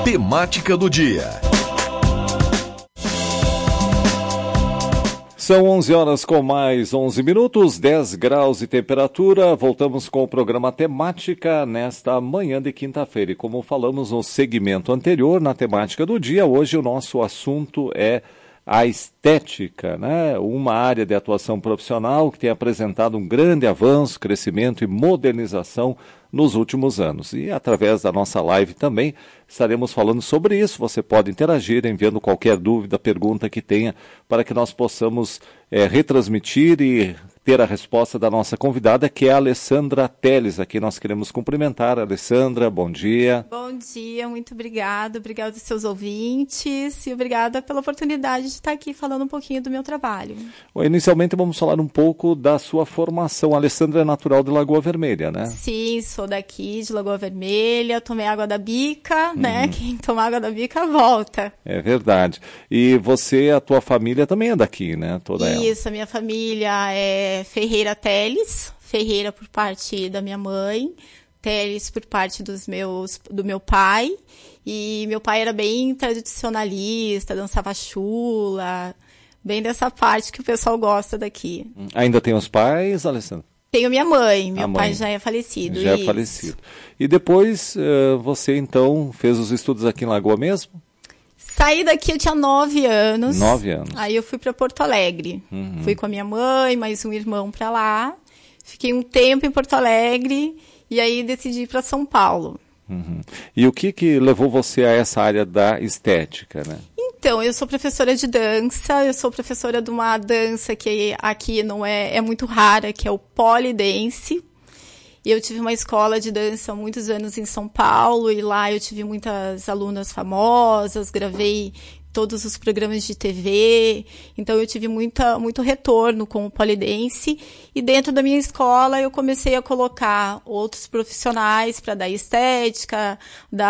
Temática do dia. São 11 horas com mais 11 minutos, 10 graus de temperatura. Voltamos com o programa Temática nesta manhã de quinta-feira. E como falamos no segmento anterior, na Temática do dia, hoje o nosso assunto é a estética, né? Uma área de atuação profissional que tem apresentado um grande avanço, crescimento e modernização nos últimos anos. E através da nossa live também estaremos falando sobre isso. Você pode interagir enviando qualquer dúvida, pergunta que tenha, para que nós possamos retransmitir e ter a resposta da nossa convidada, que é a Alessandra Teles. Aqui nós queremos cumprimentar. Alessandra, bom dia. Bom dia, muito obrigada aos seus ouvintes e obrigada pela oportunidade de estar aqui falando um pouquinho do meu trabalho. Bom, inicialmente vamos falar um pouco da sua formação. A Alessandra é natural de Lagoa Vermelha, né? Sim, sou daqui de Lagoa Vermelha, tomei água da bica, né? Quem toma água da bica volta. É verdade. E você, a tua família também é daqui, né? Toda Isso, a minha família é Ferreira Teles, Ferreira por parte da minha mãe, Teles por parte do meu pai. E meu pai era bem tradicionalista, dançava chula, bem dessa parte que o pessoal gosta daqui. Ainda tem os pais, Alessandra? Tenho minha mãe, meu pai já é falecido. Já é falecido. E depois você então fez os estudos aqui em Lagoa mesmo? Saí daqui, eu tinha 9 anos. 9 anos. Aí eu fui para Porto Alegre. Fui com a minha mãe, mais um irmão para lá. Fiquei um tempo em Porto Alegre e aí decidi ir para São Paulo. E o que levou você a essa área da estética, né? Então, eu sou professora de dança, eu sou professora de uma dança que aqui não é muito rara, que é o polidense. Eu tive uma escola de dança há muitos anos em São Paulo e lá eu tive muitas alunas famosas, gravei todos os programas de TV, então eu tive muito retorno com o polidense e dentro da minha escola eu comecei a colocar outros profissionais para dar estética,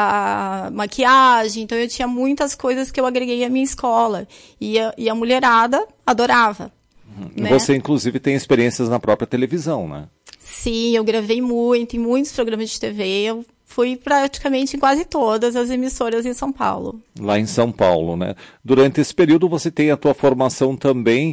dar maquiagem, então eu tinha muitas coisas que eu agreguei à minha escola e a mulherada adorava. Né? Você inclusive tem experiências na própria televisão, né? Sim, eu gravei muito, em muitos programas de TV, eu fui praticamente em quase todas as emissoras em São Paulo. Lá em São Paulo, né? Durante esse período você tem a tua formação também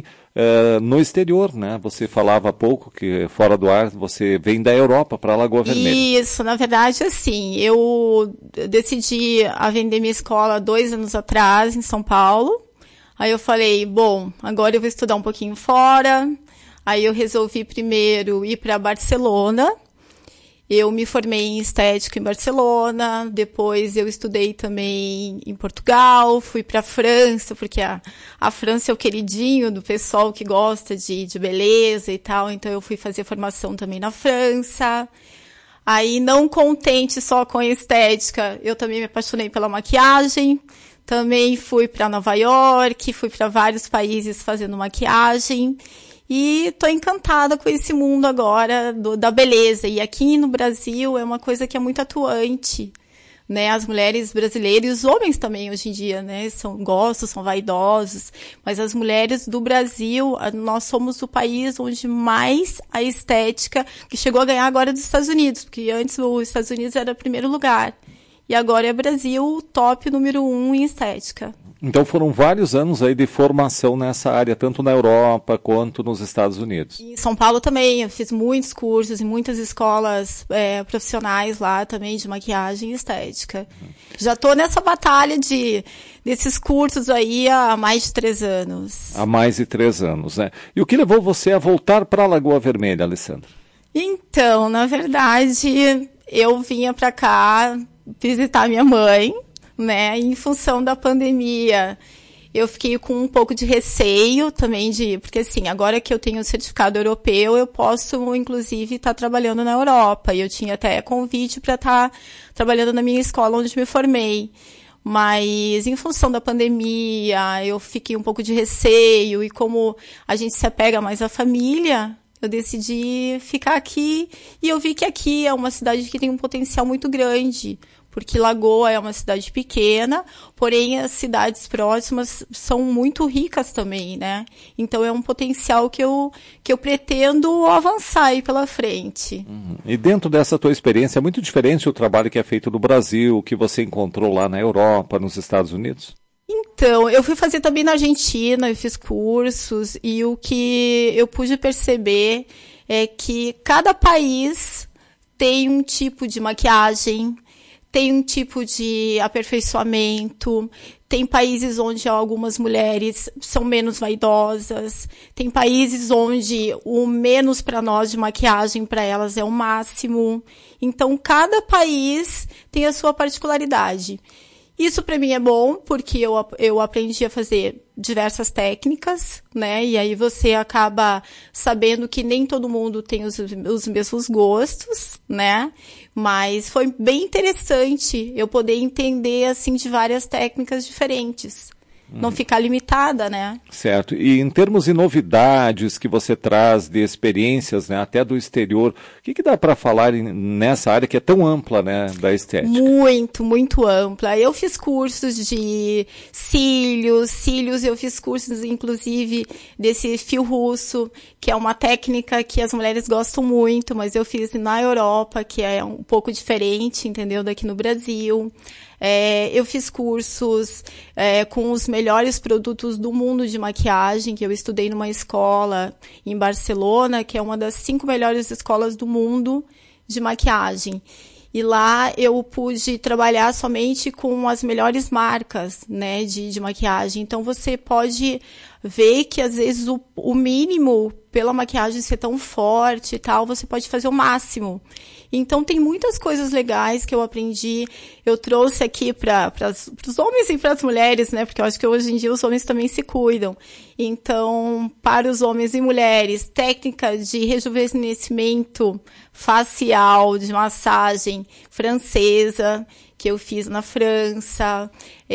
no exterior, né? Você falava há pouco que fora do ar você vem da Europa para Lagoa Vermelha. Isso, na verdade, assim, eu decidi a vender minha escola 2 anos atrás em São Paulo. Aí eu falei, bom, agora eu vou estudar um pouquinho fora. Aí eu resolvi primeiro ir para Barcelona. Eu me formei em estética em Barcelona, depois eu estudei também em Portugal, fui para a França, porque a França é o queridinho do pessoal que gosta de beleza e tal, então eu fui fazer formação também na França. Aí, não contente só com a estética, eu também me apaixonei pela maquiagem, também fui para Nova York, fui para vários países fazendo maquiagem. E tô encantada com esse mundo agora da beleza. E aqui no Brasil é uma coisa que é muito atuante, né? As mulheres brasileiras e os homens também hoje em dia, né? São vaidosos. Mas as mulheres do Brasil, nós somos o país onde mais a estética, que chegou a ganhar agora dos Estados Unidos, porque antes os Estados Unidos era o primeiro lugar. E agora é Brasil o top número 1 em estética. Então foram vários anos aí de formação nessa área, tanto na Europa quanto nos Estados Unidos. Em São Paulo também, eu fiz muitos cursos em muitas escolas profissionais lá também de maquiagem e estética. Já estou nessa batalha desses cursos aí há mais de 3 anos. Há mais de 3 anos, né? E o que levou você a voltar para a Lagoa Vermelha, Alessandra? Então, na verdade, eu vinha para cá visitar minha mãe, né, em função da pandemia. Eu fiquei com um pouco de receio também porque assim, agora que eu tenho o certificado europeu, eu posso, inclusive, estar trabalhando na Europa. E eu tinha até convite para estar trabalhando na minha escola onde me formei. Mas, em função da pandemia, eu fiquei um pouco de receio. E como a gente se apega mais à família, eu decidi ficar aqui. E eu vi que aqui é uma cidade que tem um potencial muito grande, porque Lagoa é uma cidade pequena, porém as cidades próximas são muito ricas também, né? Então é um potencial que eu pretendo avançar aí pela frente. E dentro dessa tua experiência, é muito diferente o trabalho que é feito no Brasil, o que você encontrou lá na Europa, nos Estados Unidos? Então, eu fui fazer também na Argentina, eu fiz cursos, e o que eu pude perceber é que cada país tem um tipo de maquiagem, tem um tipo de aperfeiçoamento, tem países onde algumas mulheres são menos vaidosas, tem países onde o menos para nós de maquiagem para elas é o máximo. Então, cada país tem a sua particularidade. Isso para mim é bom, porque eu aprendi a fazer diversas técnicas, né? E aí você acaba sabendo que nem todo mundo tem os mesmos gostos, né? Mas foi bem interessante eu poder entender, assim, de várias técnicas diferentes. Não ficar limitada, né? Certo. E em termos de novidades que você traz, de experiências, né, até do exterior, o que dá para falar nessa área que é tão ampla, né, da estética? Muito, muito ampla. Eu fiz cursos de cílios, eu fiz cursos, inclusive, desse fio russo, que é uma técnica que as mulheres gostam muito, mas eu fiz na Europa, que é um pouco diferente, entendeu, daqui no Brasil. Eu fiz cursos com os melhores produtos do mundo de maquiagem, que eu estudei numa escola em Barcelona, que é uma das 5 melhores escolas do mundo de maquiagem. E lá eu pude trabalhar somente com as melhores marcas, né, de maquiagem. Então você pode ver que às vezes o mínimo pela maquiagem ser tão forte e tal, você pode fazer o máximo. Então tem muitas coisas legais que eu aprendi. Eu trouxe aqui para os homens e para as mulheres, né? Porque eu acho que hoje em dia os homens também se cuidam. Então, para os homens e mulheres, técnicas de rejuvenescimento facial, de massagem francesa, que eu fiz na França,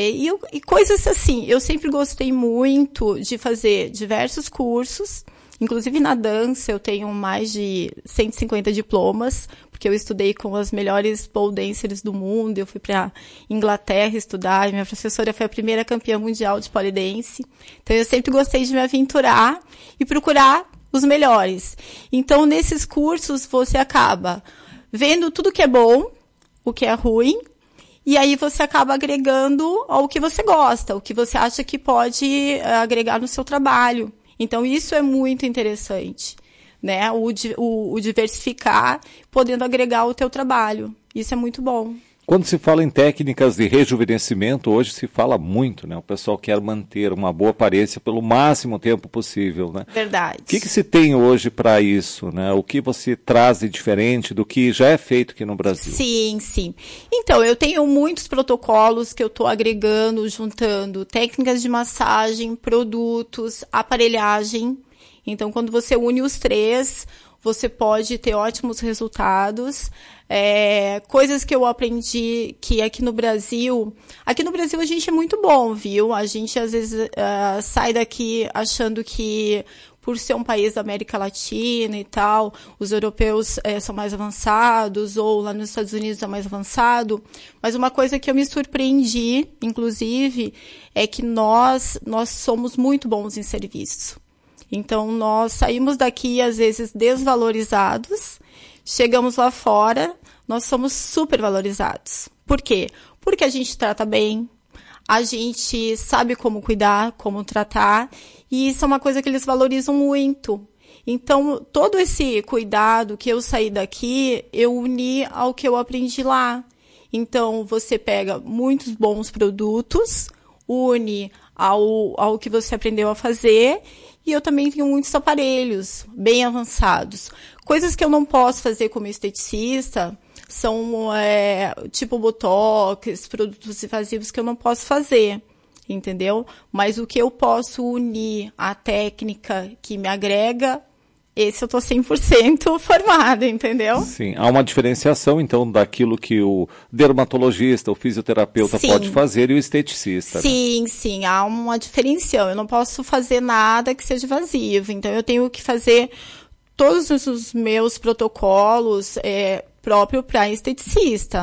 e coisas assim. Eu sempre gostei muito de fazer diversos cursos, inclusive na dança eu tenho mais de 150 diplomas, porque eu estudei com as melhores pole dancers do mundo, eu fui para Inglaterra estudar, e minha professora foi a primeira campeã mundial de pole dance. Então eu sempre gostei de me aventurar e procurar os melhores. Então nesses cursos você acaba vendo tudo que é bom, o que é ruim, e aí você acaba agregando ao que você gosta, o que você acha que pode agregar no seu trabalho. Então isso é muito interessante, né? O diversificar, podendo agregar ao teu trabalho. Isso é muito bom. Quando se fala em técnicas de rejuvenescimento, hoje se fala muito, né? O pessoal quer manter uma boa aparência pelo máximo tempo possível, né? Verdade. O que se tem hoje para isso, né? O que você traz de diferente do que já é feito aqui no Brasil? Sim, sim. Então, eu tenho muitos protocolos que eu estou agregando, juntando técnicas de massagem, produtos, aparelhagem. Então, quando você une os três, você pode ter ótimos resultados. Coisas que eu aprendi que aqui no Brasil a gente é muito bom, viu? A gente às vezes sai daqui achando que por ser um país da América Latina e tal, os europeus são mais avançados, ou lá nos Estados Unidos é mais avançado. Mas uma coisa que eu me surpreendi, inclusive, é que nós somos muito bons em serviço. Então, nós saímos daqui, às vezes, desvalorizados, chegamos lá fora, nós somos super valorizados. Por quê? Porque a gente trata bem, a gente sabe como cuidar, como tratar, e isso é uma coisa que eles valorizam muito. Então, todo esse cuidado que eu saí daqui, eu uni ao que eu aprendi lá. Então, você pega muitos bons produtos, une ao que você aprendeu a fazer, e eu também tenho muitos aparelhos bem avançados. Coisas que eu não posso fazer como esteticista são tipo botox, produtos invasivos que eu não posso fazer, entendeu? Mas o que eu posso unir à técnica que me agrega, esse eu tô 100% formada, entendeu? Sim, há uma diferenciação, então, daquilo que o dermatologista, o fisioterapeuta pode fazer e o esteticista. Sim, né? Sim, há uma diferenciação. Eu não posso fazer nada que seja invasivo, então eu tenho que fazer todos os meus protocolos próprio para esteticista.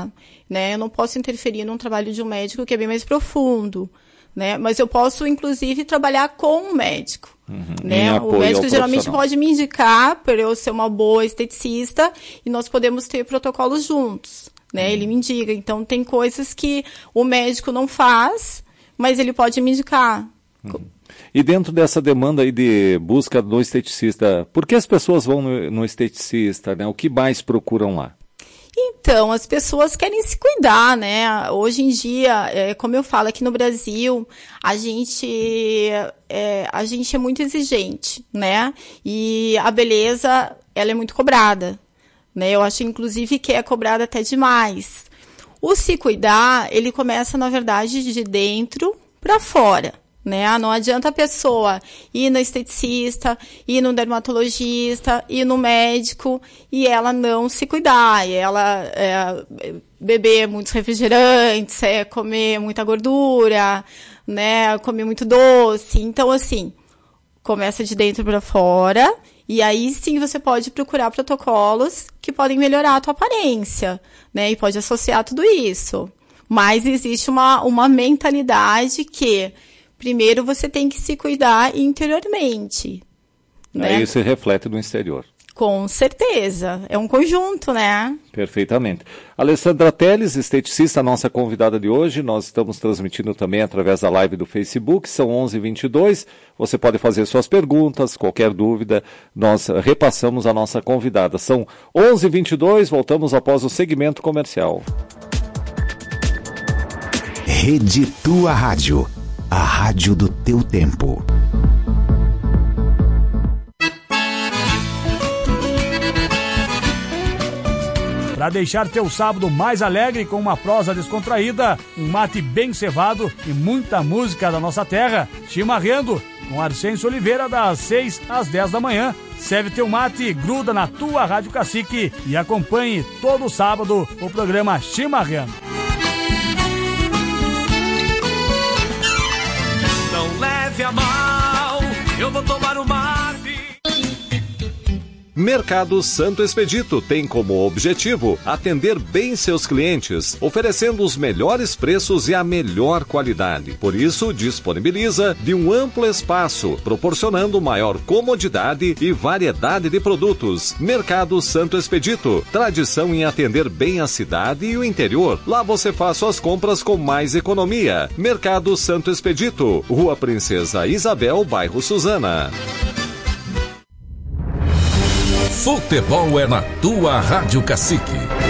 né? Eu não posso interferir num trabalho de um médico que é bem mais profundo, né? Mas eu posso, inclusive, trabalhar com um médico. Né? O médico geralmente pode me indicar para eu ser uma boa esteticista e nós podemos ter protocolos juntos, né? Ele me indica. Então, tem coisas que o médico não faz, mas ele pode me indicar. E dentro dessa demanda aí de busca do esteticista, por que as pessoas vão no esteticista, né? O que mais procuram lá? Então, as pessoas querem se cuidar, né? Hoje em dia, como eu falo, aqui no Brasil, a gente é muito exigente, né? E a beleza, ela é muito cobrada, né? Eu acho, inclusive, que é cobrada até demais. O se cuidar, ele começa, na verdade, de dentro para fora. Né? Não adianta a pessoa ir no esteticista, ir no dermatologista, ir no médico e ela não se cuidar, e ela beber muitos refrigerantes, comer muita gordura, né? Comer muito doce. Então, assim, começa de dentro para fora e aí sim você pode procurar protocolos que podem melhorar a tua aparência, né? E pode associar tudo isso. Mas existe uma mentalidade que primeiro você tem que se cuidar interiormente. Né? Aí se reflete no exterior. Com certeza. É um conjunto, né? Perfeitamente. Alessandra Teles, esteticista, nossa convidada de hoje. Nós estamos transmitindo também através da live do Facebook. São 11h22. Você pode fazer suas perguntas, qualquer dúvida. Nós repassamos a nossa convidada. São 11h22. Voltamos após o segmento comercial. Rede Tua Rádio. A rádio do teu tempo. Para deixar teu sábado mais alegre com uma prosa descontraída, um mate bem cevado e muita música da nossa terra, Chimarrando, com Arsêncio Oliveira, das 6 às 10 da manhã. Serve teu mate, gruda na tua Rádio Cacique e acompanhe todo sábado o programa Chimarrando. Não leve a mal, eu vou tomar o mate. Mercado Santo Expedito tem como objetivo atender bem seus clientes, oferecendo os melhores preços e a melhor qualidade. Por isso, disponibiliza de um amplo espaço, proporcionando maior comodidade e variedade de produtos. Mercado Santo Expedito, tradição em atender bem a cidade e o interior. Lá você faz suas compras com mais economia. Mercado Santo Expedito, Rua Princesa Isabel, bairro Suzana. Futebol é na tua Rádio Cacique.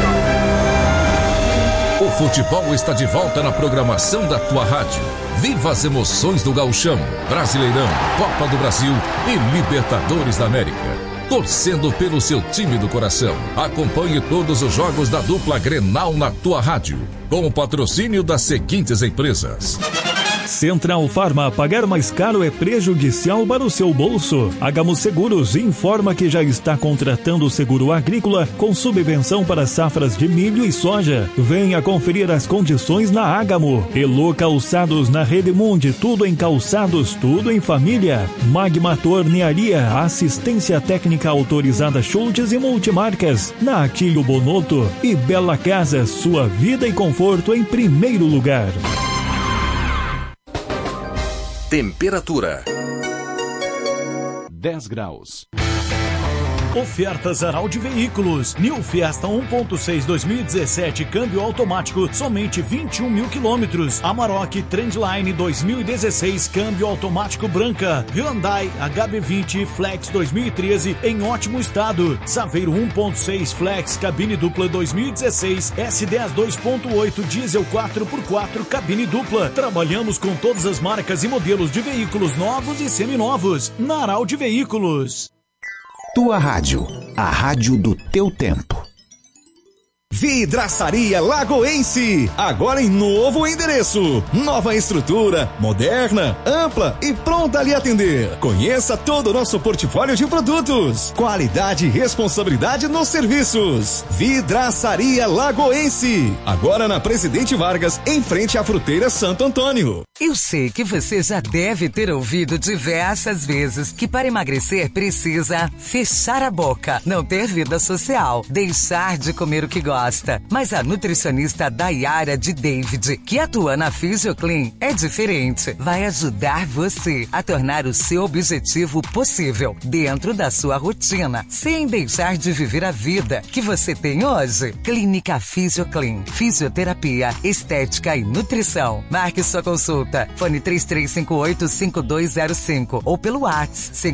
O futebol está de volta na programação da tua rádio. Viva as emoções do Gauchão, Brasileirão, Copa do Brasil e Libertadores da América. Torcendo pelo seu time do coração. Acompanhe todos os jogos da dupla Grenal na tua rádio. Com o patrocínio das seguintes empresas. Central Farma, pagar mais caro é prejudicial para o seu bolso. Hagamo Seguros informa que já está contratando o seguro agrícola com subvenção para safras de milho e soja. Venha conferir as condições na Hagamo. Elô Calçados na Redemundi, tudo em calçados, tudo em família. Magma Tornearia, assistência técnica autorizada Schultz e multimarcas. Na Aquilio Bonotto e Bela Casa, sua vida e conforto em primeiro lugar. Temperatura 10 graus. Ofertas Araude Veículos. New Fiesta 1.6 2017, câmbio automático, somente 21 mil quilômetros. Amarok Trendline 2016, câmbio automático branca. Hyundai HB20 Flex 2013, em ótimo estado. Saveiro 1.6 Flex, cabine dupla 2016. S10 2.8 diesel 4x4, cabine dupla. Trabalhamos com todas as marcas e modelos de veículos novos e seminovos. Na Araude Veículos. Tua Rádio, a rádio do teu tempo. Vidraçaria Lagoense, agora em novo endereço, nova estrutura, moderna, ampla e pronta a lhe atender. Conheça todo o nosso portfólio de produtos, qualidade e responsabilidade nos serviços. Vidraçaria Lagoense, agora na Presidente Vargas, em frente à Fruteira Santo Antônio. Eu sei que você já deve ter ouvido diversas vezes que para emagrecer precisa fechar a boca, não ter vida social, deixar de comer o que gosta. Mas a nutricionista Dayara de David, que atua na PhysioClean, é diferente. Vai ajudar você a tornar o seu objetivo possível dentro da sua rotina, sem deixar de viver a vida que você tem hoje. Clínica PhysioClean, fisioterapia, estética e nutrição. Marque sua consulta. Fone 3358-5205 ou pelo WhatsApp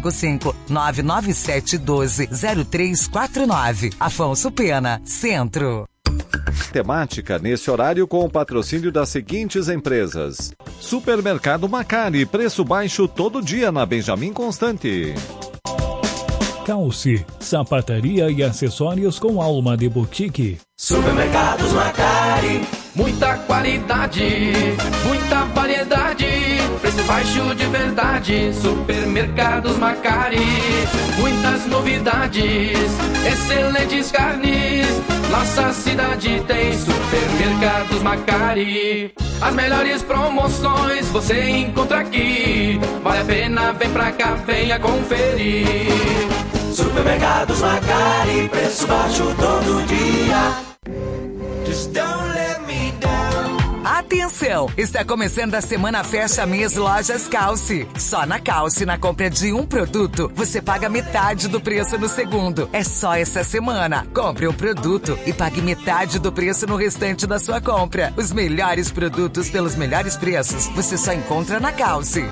55997120349. Afonso Pena, Centro. Temática nesse horário com o patrocínio das seguintes empresas: Supermercado Macari, preço baixo todo dia na Benjamin Constante. Calce, sapataria e acessórios com alma de boutique. Supermercados Macari, muita qualidade, muita variedade, preço baixo de verdade. Supermercados Macari, muitas novidades, excelentes carnes. Nossa cidade tem Supermercados Macari. As melhores promoções você encontra aqui. Vale a pena, vem pra cá, venha conferir. Supermercados Macari, preço baixo todo dia. Just don't let me down. Atenção! Está começando a Semana Fecha Mês Lojas Calce. Só na Calce, na compra de um produto, você paga metade do preço no segundo. É só essa semana. Compre um produto e pague metade do preço no restante da sua compra. Os melhores produtos pelos melhores preços, você só encontra na Calce.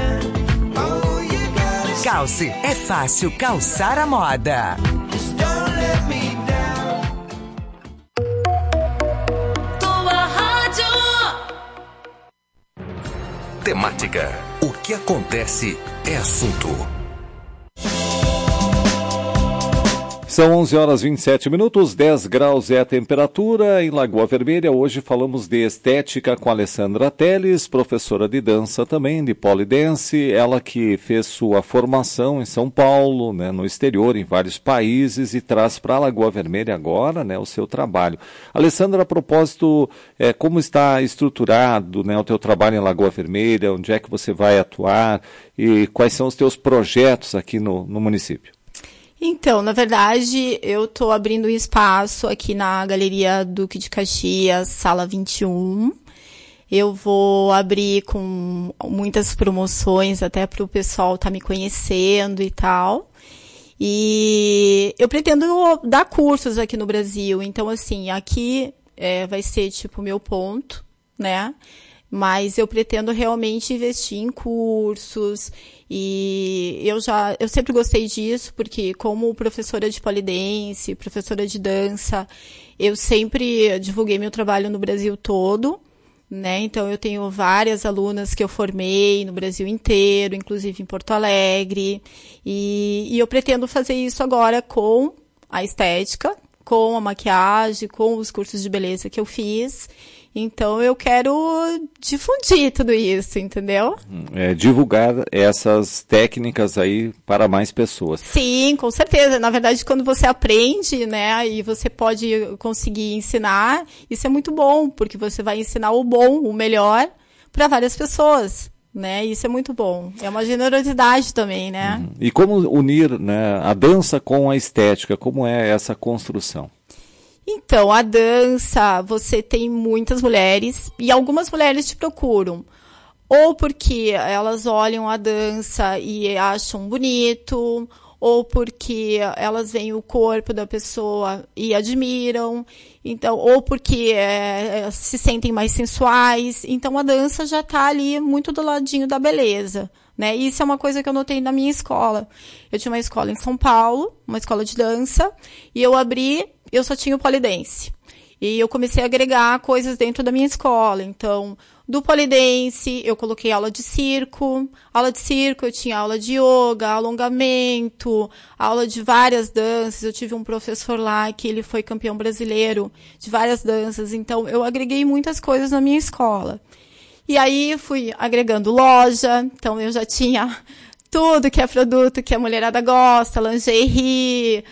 Calce, é fácil calçar a moda. Tua rádio. Temática. O que acontece é assunto. São 11 horas e 27 minutos, 10 graus é a temperatura em Lagoa Vermelha. Hoje falamos de estética com a Alessandra Teles, professora de dança também, de polidense. Ela que fez sua formação em São Paulo, né, no exterior, em vários países, e traz para a Lagoa Vermelha agora, né, o seu trabalho. Alessandra, a propósito, como está estruturado, né, o teu trabalho em Lagoa Vermelha, onde é que você vai atuar e quais são os teus projetos aqui no município? Então, na verdade, eu estou abrindo um espaço aqui na Galeria Duque de Caxias, sala 21. Eu vou abrir com muitas promoções, até para o pessoal estar me conhecendo e tal. E eu pretendo dar cursos aqui no Brasil. Então, assim, aqui vai ser tipo o meu ponto, né? Mas eu pretendo realmente investir em cursos e eu sempre gostei disso, porque como professora de polidense, professora de dança, eu sempre divulguei meu trabalho no Brasil todo, né? Então eu tenho várias alunas que eu formei no Brasil inteiro, inclusive em Porto Alegre, e eu pretendo fazer isso agora com a estética, com a maquiagem, com os cursos de beleza que eu fiz. Então, eu quero difundir tudo isso, entendeu? Divulgar essas técnicas aí para mais pessoas. Sim, com certeza. Na verdade, quando você aprende, né, e você pode conseguir ensinar, isso é muito bom, porque você vai ensinar o bom, o melhor, para várias pessoas, né? Isso é muito bom. É uma generosidade também, né? E como unir, né, a dança com a estética? Como é essa construção? Então, a dança, você tem muitas mulheres, e algumas mulheres te procuram, ou porque elas olham a dança e acham bonito, ou porque elas veem o corpo da pessoa e admiram, então, ou porque se sentem mais sensuais. Então, a dança já está ali muito do ladinho da beleza, né? E isso é uma coisa que eu notei na minha escola. Eu tinha uma escola em São Paulo, uma escola de dança, e eu só tinha o polidense. E eu comecei a agregar coisas dentro da minha escola. Então, do polidense, eu coloquei aula de circo. Aula de circo, eu tinha aula de yoga, alongamento, aula de várias danças. Eu tive um professor lá que ele foi campeão brasileiro de várias danças. Então, eu agreguei muitas coisas na minha escola. E aí, fui agregando loja. Então, eu já tinha tudo que é produto que a mulherada gosta, lingerie,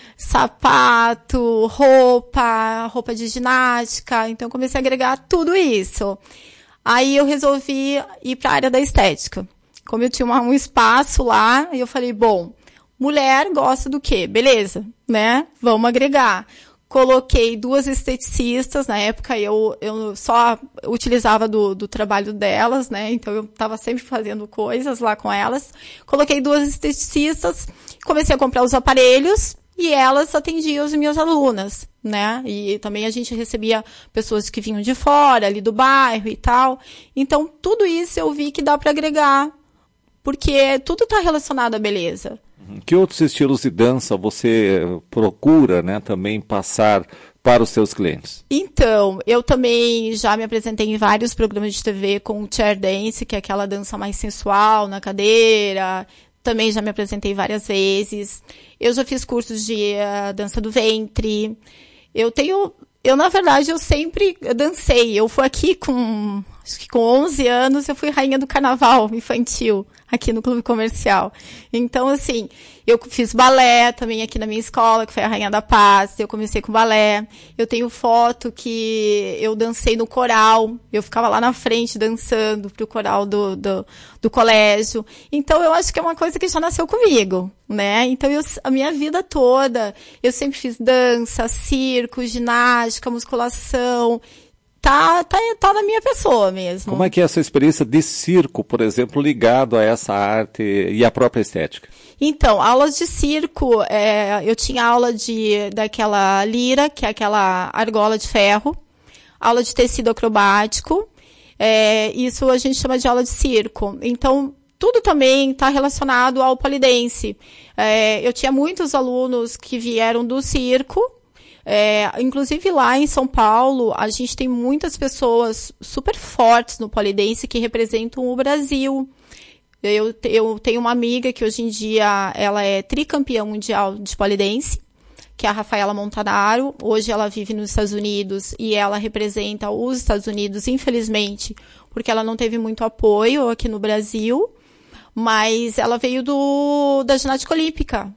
sapato, roupa de ginástica. Então, comecei a agregar tudo isso. Aí eu resolvi ir para a área da estética. Como eu tinha um espaço lá, eu falei, bom, mulher gosta do quê? Beleza, né? Vamos agregar. Coloquei 2 esteticistas, na época eu só utilizava do trabalho delas, né? Então eu estava sempre fazendo coisas lá com elas. Coloquei 2 esteticistas, comecei a comprar os aparelhos e elas atendiam as minhas alunas, né? E também a gente recebia pessoas que vinham de fora, ali do bairro e tal. Então tudo isso eu vi que dá para agregar, porque tudo está relacionado à beleza. Que outros estilos de dança você procura, né, também passar para os seus clientes? Então, eu também já me apresentei em vários programas de TV com o chair dance, que é aquela dança mais sensual na cadeira. Também já me apresentei várias vezes. Eu já fiz cursos de dança do ventre. Na verdade, eu sempre dancei. Eu fui aqui acho que com 11 anos, eu fui rainha do carnaval infantil, aqui no Clube Comercial. Então, assim, eu fiz balé também aqui na minha escola, que foi a Rainha da Paz. Eu comecei com balé. Eu tenho foto que eu dancei no coral. Eu ficava lá na frente dançando pro coral do colégio. Então, eu acho que é uma coisa que já nasceu comigo, né? Então, a minha vida toda, eu sempre fiz dança, circo, ginástica, musculação. Tá na minha pessoa mesmo. Como é que é essa experiência de circo, por exemplo, ligado a essa arte e a própria estética? Então, aulas de circo, eu tinha aula daquela lira, que é aquela argola de ferro, aula de tecido acrobático, isso a gente chama de aula de circo. Então, tudo também está relacionado ao polidense. Eu tinha muitos alunos que vieram do circo. Inclusive lá em São Paulo, a gente tem muitas pessoas super fortes no polidense que representam o Brasil. Eu tenho uma amiga que hoje em dia ela é tricampeã mundial de polidense, que é a Rafaela Montanaro. Hoje ela vive nos Estados Unidos e ela representa os Estados Unidos, infelizmente, porque ela não teve muito apoio aqui no Brasil, mas ela veio da ginástica olímpica.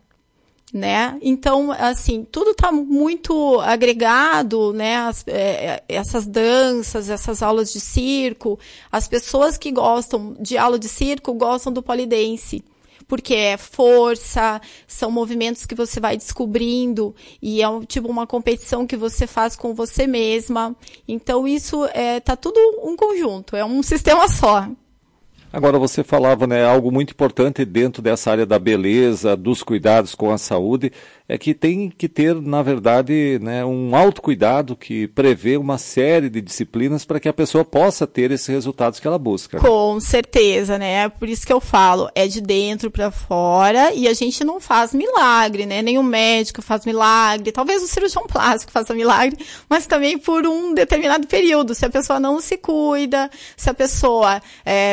Né? Então, assim, tudo está muito agregado, né? Essas danças, essas aulas de circo, as pessoas que gostam de aula de circo gostam do polidense, porque é força, são movimentos que você vai descobrindo e é tipo uma competição que você faz com você mesma. Então, isso tá tudo um conjunto, é um sistema só. Agora, você falava, né, algo muito importante dentro dessa área da beleza, dos cuidados com a saúde, é que tem que ter, na verdade, né, um autocuidado que prevê uma série de disciplinas para que a pessoa possa ter esses resultados que ela busca. Né? Com certeza, né? Por isso que eu falo, é de dentro para fora e a gente não faz milagre, né? Nenhum médico faz milagre, talvez o cirurgião plástico faça milagre, mas também por um determinado período. Se a pessoa não se cuida, se a pessoa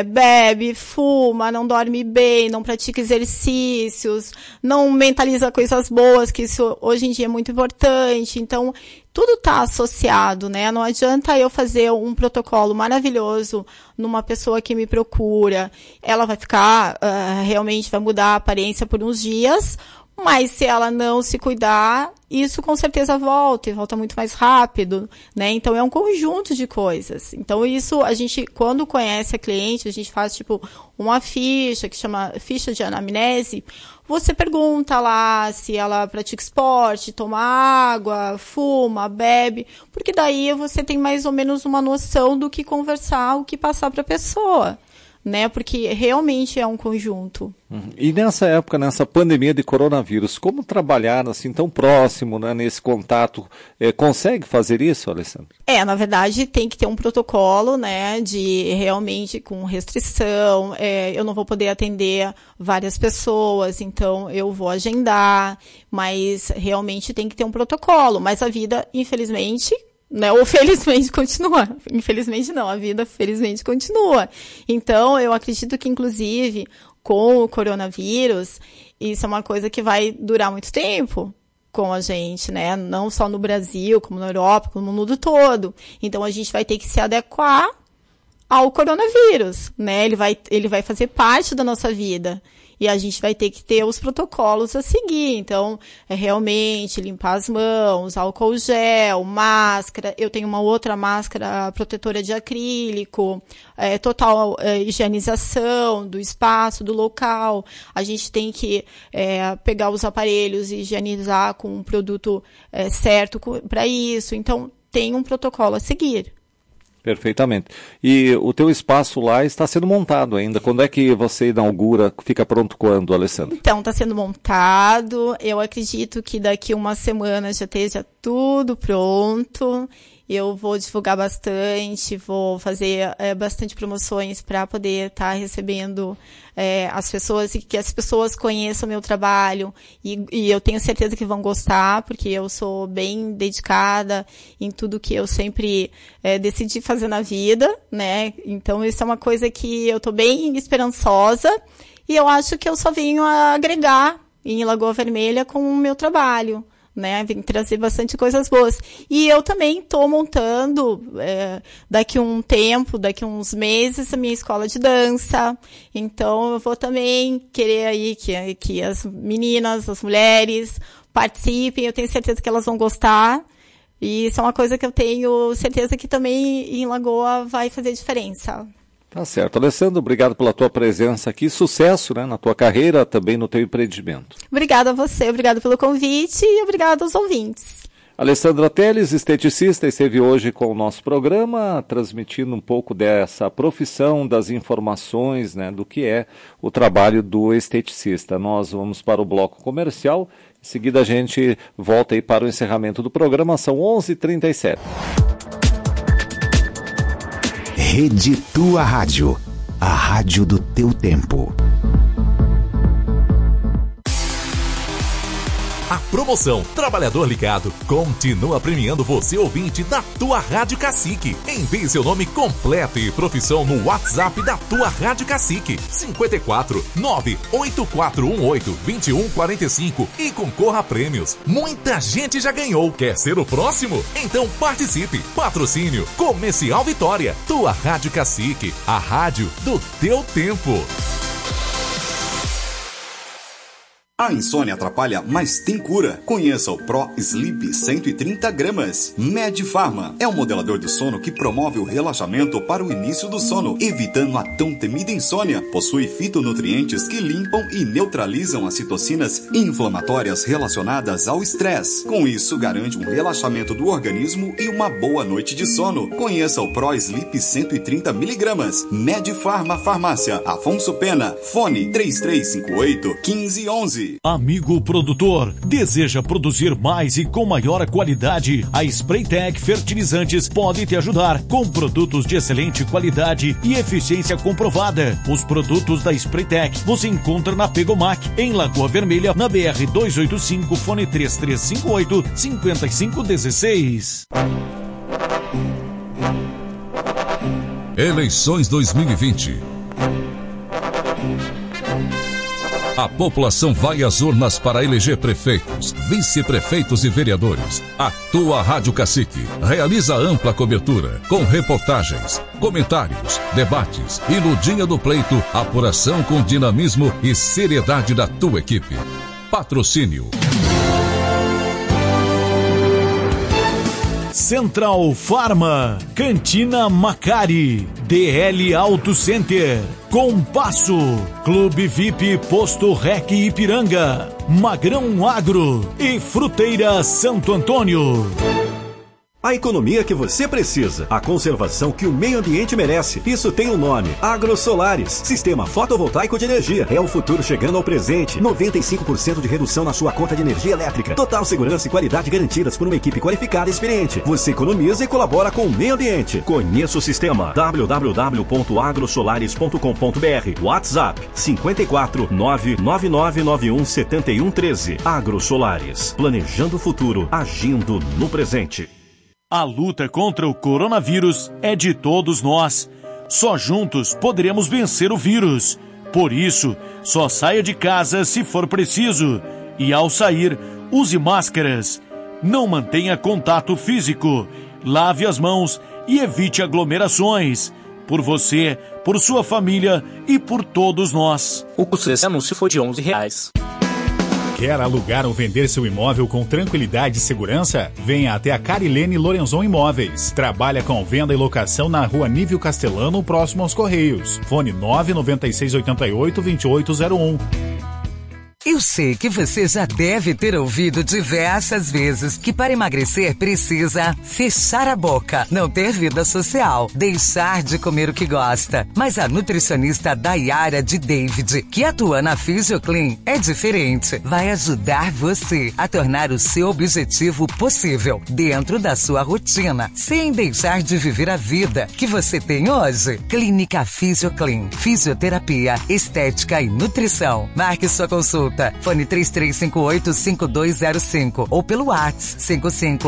bebe, fuma, não dorme bem, não pratica exercícios, não mentaliza coisas boas, que isso hoje em dia é muito importante. Então, tudo está associado, né? Não adianta eu fazer um protocolo maravilhoso numa pessoa que me procura. Ela vai ficar, realmente vai mudar a aparência por uns dias, mas se ela não se cuidar, isso com certeza volta, e volta muito mais rápido, né? Então, é um conjunto de coisas. Então, isso, a gente, quando conhece a cliente, a gente faz, tipo, uma ficha, que chama ficha de anamnese. Você pergunta lá se ela pratica esporte, toma água, fuma, bebe, porque daí você tem mais ou menos uma noção do que conversar, o que passar para a pessoa, né? Porque realmente é um conjunto. E nessa época, nessa pandemia de coronavírus, como trabalhar assim tão próximo, né, nesse contato? Consegue fazer isso, Alessandra? Na verdade, tem que ter um protocolo, né, de realmente com restrição. Eu não vou poder atender várias pessoas, então eu vou agendar, mas realmente tem que ter um protocolo. Mas a vida, infelizmente, né, ou felizmente continua. Infelizmente não, a vida felizmente continua. Então, eu acredito que, inclusive, com o coronavírus, isso é uma coisa que vai durar muito tempo com a gente, né? Não só no Brasil, como na Europa, como no mundo todo. Então, a gente vai ter que se adequar ao coronavírus, né? Ele vai fazer parte da nossa vida. e a gente vai ter que ter os protocolos a seguir. Então, é realmente limpar as mãos, álcool gel, máscara. Eu tenho uma outra máscara protetora de acrílico, total higienização do espaço, do local. A gente tem que pegar os aparelhos e higienizar com um produto certo para isso. Então, tem um protocolo a seguir. Perfeitamente. E o teu espaço lá está sendo montado ainda. Quando é que você inaugura? Fica pronto quando, Alessandra? Então, está sendo montado. Eu acredito que daqui uma semana já esteja tudo pronto. Eu vou divulgar bastante, vou fazer bastante promoções para poder estar recebendo as pessoas e que as pessoas conheçam o meu trabalho. E eu tenho certeza que vão gostar, porque eu sou bem dedicada em tudo que eu sempre decidi fazer na vida, né? Então, isso é uma coisa que eu estou bem esperançosa e eu acho que eu só venho a agregar em Lagoa Vermelha com o meu trabalho. Né, vem trazer bastante coisas boas. E eu também estou montando, daqui uns meses, a minha escola de dança. Então, eu vou também querer aí que as meninas, as mulheres participem. Eu tenho certeza que elas vão gostar. E isso é uma coisa que eu tenho certeza que também em Lagoa vai fazer diferença. Tá certo. Alessandra, obrigado pela tua presença aqui. Sucesso, né, na tua carreira, também no teu empreendimento. Obrigada a você, obrigado pelo convite e obrigado aos ouvintes. Alessandra Teles, esteticista, esteve hoje com o nosso programa, transmitindo um pouco dessa profissão, das informações, né, do que é o trabalho do esteticista. Nós vamos para o bloco comercial, em seguida a gente volta aí para o encerramento do programa, são 11h37. Rede Tua Rádio, a rádio do teu tempo. A promoção Trabalhador Ligado continua premiando você, ouvinte da Tua Rádio Cacique. Envie seu nome completo e profissão no WhatsApp da Tua Rádio Cacique 54 98418 2145 e concorra a prêmios. Muita gente já ganhou. Quer ser o próximo? Então participe. Patrocínio Comercial Vitória. Tua Rádio Cacique, a rádio do teu tempo. A insônia atrapalha, mas tem cura. Conheça o Pro Sleep 130 gramas. Medfarma é um modelador de sono que promove o relaxamento para o início do sono, evitando a tão temida insônia. Possui fitonutrientes que limpam e neutralizam as citocinas inflamatórias relacionadas ao estresse. Com isso, garante um relaxamento do organismo e uma boa noite de sono. Conheça o Pro Sleep 130 miligramas. Medfarma Farmácia, Afonso Pena. Fone 3358-1511. Amigo produtor, deseja produzir mais e com maior qualidade? A Spraytec Fertilizantes pode te ajudar com produtos de excelente qualidade e eficiência comprovada. Os produtos da Spraytec você encontra na Pegomac, em Lagoa Vermelha, na BR 285, fone 3358-5516. Eleições 2020. A população vai às urnas para eleger prefeitos, vice-prefeitos e vereadores. A Tua Rádio Cacique realiza ampla cobertura, com reportagens, comentários, debates e no dia do pleito, apuração com dinamismo e seriedade da tua equipe. Patrocínio Central Farma, Cantina Macari, DL Auto Center, Compasso, Clube VIP Posto Rec Ipiranga, Magrão Agro e Fruteira Santo Antônio. A economia que você precisa, a conservação que o meio ambiente merece. Isso tem um nome: AgroSolares, sistema fotovoltaico de energia. É o futuro chegando ao presente. 95% de redução na sua conta de energia elétrica. Total segurança e qualidade garantidas por uma equipe qualificada e experiente. Você economiza e colabora com o meio ambiente. Conheça o sistema. www.agrosolares.com.br. WhatsApp 54 99991 7113. AgroSolares, planejando o futuro, agindo no presente. A luta contra o coronavírus é de todos nós. Só juntos poderemos vencer o vírus. Por isso, só saia de casa se for preciso. E ao sair, use máscaras. Não mantenha contato físico. Lave as mãos e evite aglomerações. por você, por sua família e por todos nós. O custo desse anúncio foi de R$11. Quer alugar ou vender seu imóvel com tranquilidade e segurança? Venha até a Carilene Lorenzon Imóveis. Trabalha com venda e locação na Rua Nívio Castelano, próximo aos Correios. Fone 99688-2801. Eu sei que você já deve ter ouvido diversas vezes que para emagrecer precisa fechar a boca, não ter vida social, deixar de comer o que gosta. Mas a nutricionista Dayara de David, que atua na PhysioClean, é diferente. Vai ajudar você a tornar o seu objetivo possível dentro da sua rotina, sem deixar de viver a vida que você tem hoje. Clínica PhysioClean, fisioterapia, estética e nutrição. Marque sua consulta. Fone 3358-5205 ou pelo WhatsApp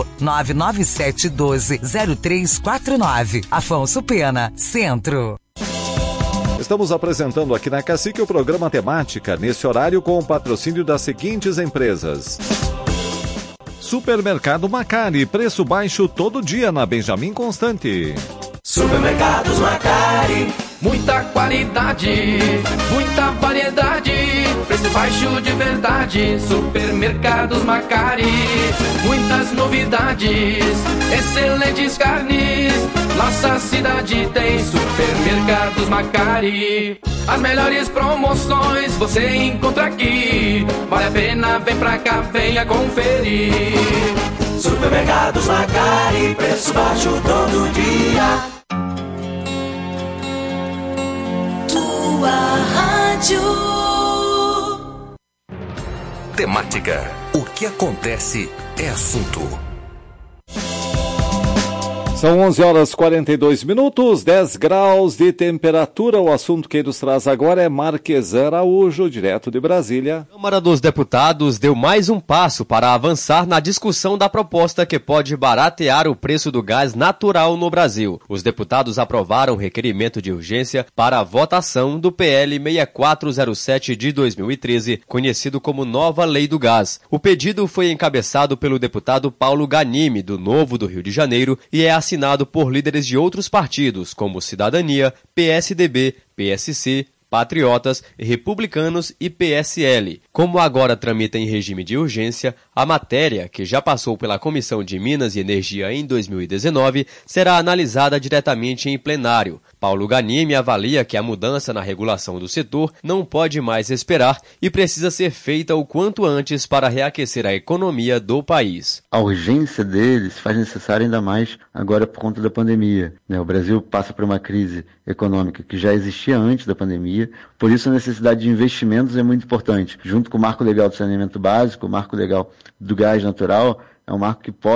55997120349. Afonso Pena, Centro. Estamos apresentando aqui na Cacique o programa Temática, nesse horário com o patrocínio das seguintes empresas. Supermercado Macari, preço baixo todo dia na Benjamin Constante. Supermercados Macari, muita qualidade, muita variedade, preço baixo de verdade. Supermercados Macari, muitas novidades, excelentes carnes. Nossa cidade tem Supermercados Macari. As melhores promoções você encontra aqui. Vale a pena, vem pra cá, venha conferir. Supermercados Macari, preço baixo todo dia. Tua rádio. Temática. O que acontece é assunto. São 11h42, 10 graus de temperatura. O assunto que nos traz agora é Marques Araújo, direto de Brasília. A Câmara dos Deputados deu mais um passo para avançar na discussão da proposta que pode baratear o preço do gás natural no Brasil. Os deputados aprovaram o requerimento de urgência para a votação do PL 6407 de 2013, conhecido como Nova Lei do Gás. O pedido foi encabeçado pelo deputado Paulo Ganimi, do Novo do Rio de Janeiro, e é assinado por líderes de outros partidos, como Cidadania, PSDB, PSC, Patriotas, Republicanos e PSL. Como agora tramita em regime de urgência, a matéria, que já passou pela Comissão de Minas e Energia em 2019, será analisada diretamente em plenário. Paulo Ganimi avalia que a mudança na regulação do setor não pode mais esperar e precisa ser feita o quanto antes para reaquecer a economia do país. A urgência dele se faz necessária ainda mais agora por conta da pandemia. O Brasil passa por uma crise econômica que já existia antes da pandemia, por isso a necessidade de investimentos é muito importante. Junto com o Marco Legal do Saneamento Básico, o Marco Legal do Gás Natural, é um marco que pode